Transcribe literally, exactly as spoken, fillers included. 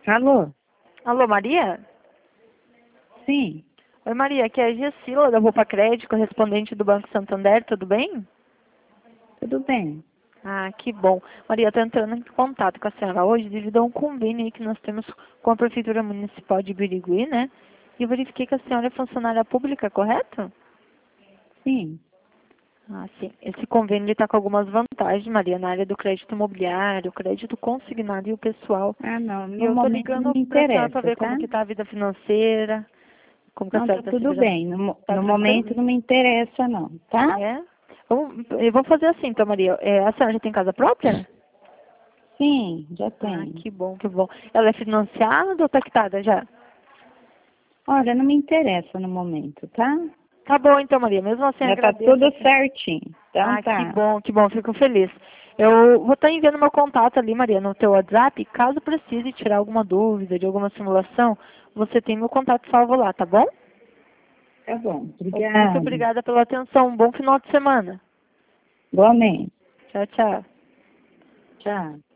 Alô? Alô, Maria? Sim, Oi, Maria, aqui é a Gessila da Roupa Crédito, correspondente do Banco Santander, tudo bem? tudo bem. Ah, que bom. Maria, estou entrando em contato com a senhora hoje devido a um convênio aí que nós temos com a Prefeitura Municipal de Birigui, né? E eu verifiquei que a senhora é funcionária pública, correto? Sim. Ah, sim. Esse convênio está com algumas vantagens, Maria, na área do crédito imobiliário, crédito consignado e o pessoal. Ah, não, E no eu estou momento não ligando me para a senhora para interessa, ver como tá? que está a vida financeira, como que a Não, senhora tá está se tudo virando. bem. No, mo- Está no tranquilo? momento não me interessa, não, tá? É? Vamos- Eu vou fazer assim, então, Maria. É, a senhora já tem casa própria? Sim, já Ah, tenho. que bom, que bom. Ela é financiada ou tá quitada já? Olha, não me interessa no momento, tá? Tá bom, então, Maria. Mesmo assim, Já tá agradeço. tudo Assim. certinho. Então Ah, que tá. bom, que bom. Fico feliz. Eu vou estar enviando meu contato ali, Maria, no teu WhatsApp. Caso precise tirar alguma dúvida de alguma simulação, você tem meu contato salvo lá, tá bom? Tá bom, Muito obrigada. obrigada pela atenção. Um bom final de semana. Igualmente. Tchau, tchau. Tchau.